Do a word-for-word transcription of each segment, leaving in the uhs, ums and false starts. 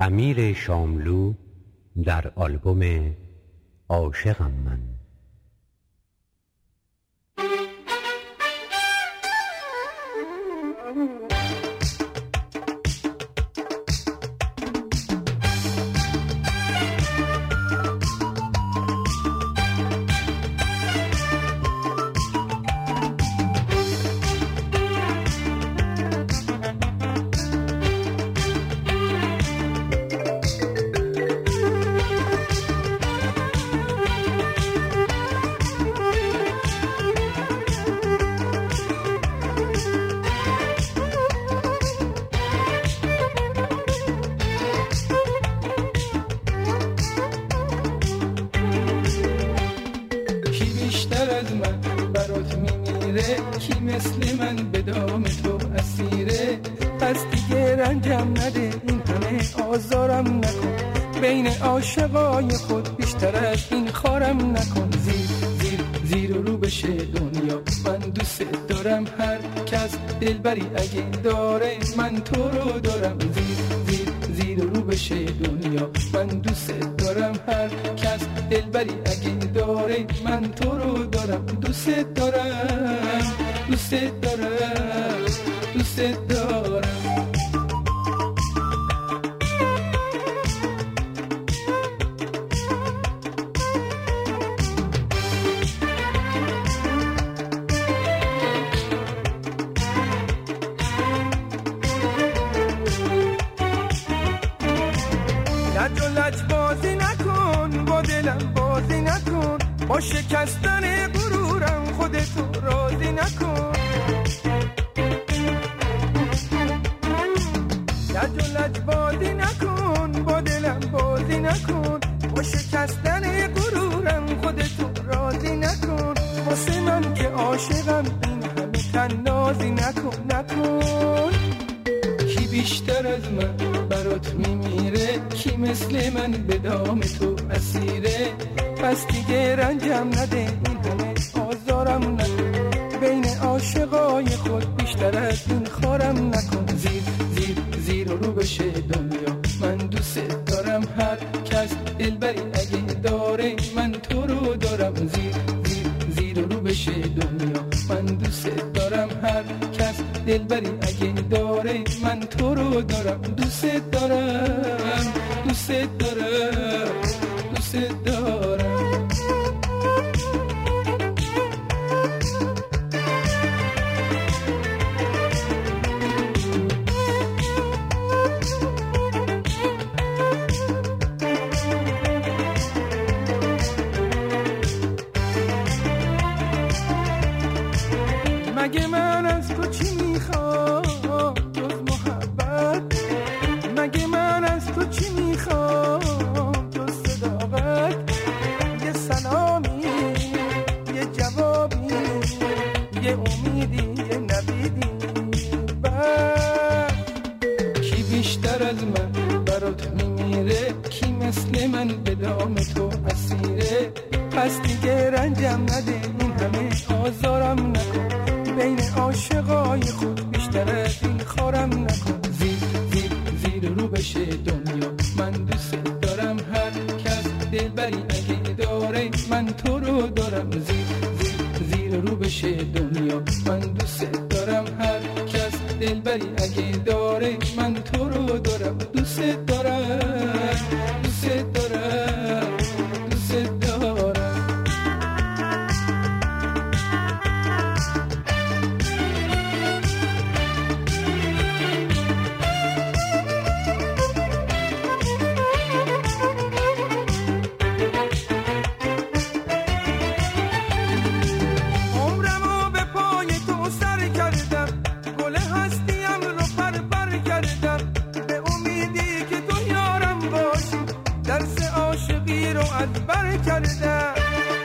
امیر شاملو در آلبوم عاشقم من. کی مثل من به دام تو اسیره، پس دیگه رنجم نده، این همه آزارم نکن، بین عاشقای خود بیشتر از این خارم نکن. زیر زیر زیر و رو بشه دنیا، من دوست دارم، هر کس دلبری اگه داره من تو رو دارم. زیر زیر زیر و رو بشه دنیا، من دوست دارم، هر کس دلبری اگه داره من تو رو دارم. دوست دارم دوست دارم دوست دارم. لج و لج بازی نکن، با دلم بازی نکن، با شکستن غرورم خودتو راضی نکن. لج و لج بازی نکن، با دلم بازی نکن، با شکستن غرورم خودتو راضی نکن. واسه من که عاشقم این همه تنازی نکن نکن. کی بیشتر از من برات میمیره، کی مثل من به دام تو اسیره، پس دیگه رنجم نده، این همه آزارم نکن، بین عاشقای خود بیشتر از این خارم نکن. زیر زیر زیر و رو بشه دنیا، من دوست دارم، هر کس دلبری اگه داره من تو رو دارم. زیر زیر زیر و رو بشه دنیا، من دوست دارم، هر کس دلبری اگه داره من تو رو دارم. دوست دارم دوست دارم دوست دارم. مگه من از تو چی میخوام جز محبت، مگه من از تو چی میخوام جز صداقت. یه سلامی، یه جوابی، یه امیدی، یه نویدی. بس کی بیشتر از من برات میمیره، کی مثل من به دام تو اسیره، پس دیگه رنجم نده، این همه آزارم نکن، بین عاشقای خود بیشتر از این خارم نکن. زیر زیر زیر رو بشه دنیا، من دوست دارم، هر کس دلبری اگه داره من تو رو دارم. زیر زیر زیر رو بشه دنیا، من دوست دارم، هر کس دلبری اگه داره من تو رو دارم. دوست دارم دوست دارم دوست دارم. بر کردم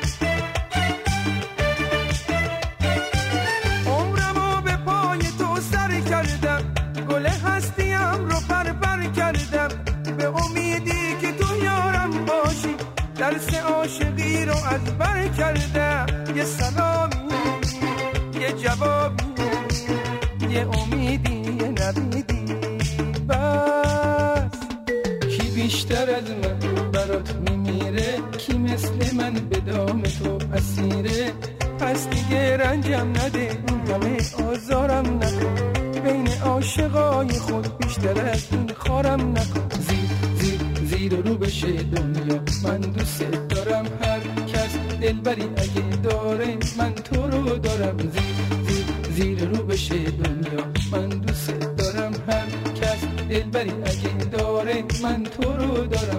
عمرمو به پای تو سر کردم، گل هستیم رو پر پر کردم، به امیدی که تو یارم باشی، درس عاشقی رو از بر کردم. یه سلامی، یه جوابی، یه امیدی، یه نویدی. بس بیشتر از من برات میمیره، کی مثل من به دام تو اسیره. پس دیگه رنجم نده، این همه آزارم نکن، بین عاشقای خود بیشتر از این خارم نکن. زیر زیر زیر رو بشه دنیا، من دوست دارم، هر کس دلبری اگه داره من تو رو دارم. زیر زیر زیر رو بشه دنیا، من دوست دارم، هر کس دلبری اگه داره من تو رو دارم.